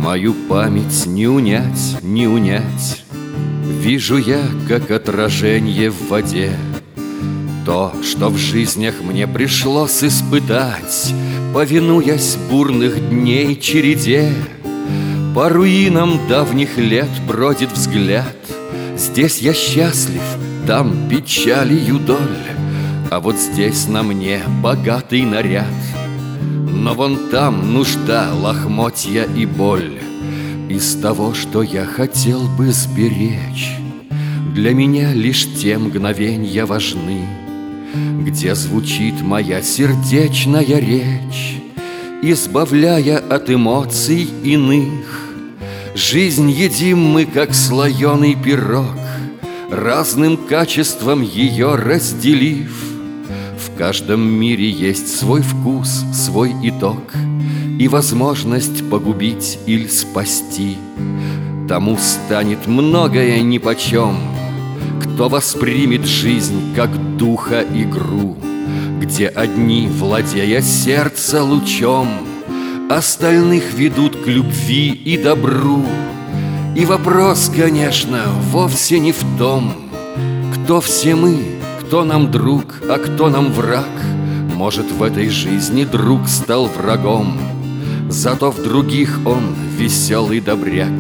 Мою память не унять, не унять. Вижу я, как отражение в воде, то, что в жизнях мне пришлось испытать, повинуясь бурных дней череде. По руинам давних лет бродит взгляд. Здесь я счастлив, там печалью доль, а вот здесь на мне богатый наряд. Но вон там нужда, лохмотья и боль. Из того, что я хотел бы сберечь, для меня лишь те мгновенья важны, где звучит моя сердечная речь, избавляя от эмоций иных. Жизнь едим мы, как слоеный пирог, разным качеством ее разделив. В каждом мире есть свой вкус, свой итог и возможность погубить или спасти. Тому станет многое нипочем, кто воспримет жизнь как духа игру, где одни, владея сердце лучом, остальных ведут к любви и добру. И вопрос, конечно, вовсе не в том, кто все мы, кто нам друг, а кто нам враг. Может, в этой жизни друг стал врагом, зато в других он веселый добряк.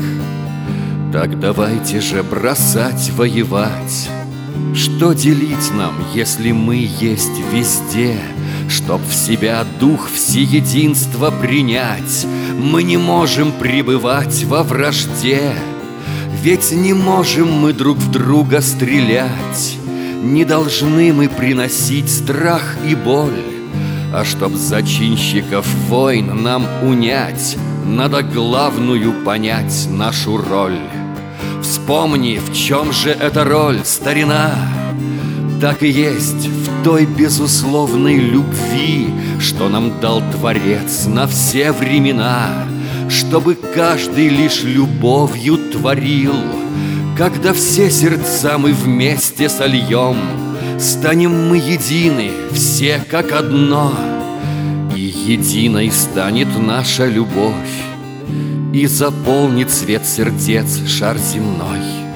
Так давайте же бросать воевать. Что делить нам, если мы есть везде? Чтоб в себя дух всеединства принять, мы не можем пребывать во вражде. Ведь не можем мы друг в друга стрелять, не должны мы приносить страх и боль. А чтоб зачинщиков войн нам унять, надо главную понять нашу роль. Вспомни, в чем же эта роль, старина? Так и есть в той безусловной любви, что нам дал Творец на все времена, чтобы каждый лишь любовью творил. Когда все сердца мы вместе сольем, станем мы едины, все как одно. И единой станет наша любовь, и заполнит свет сердец шар земной.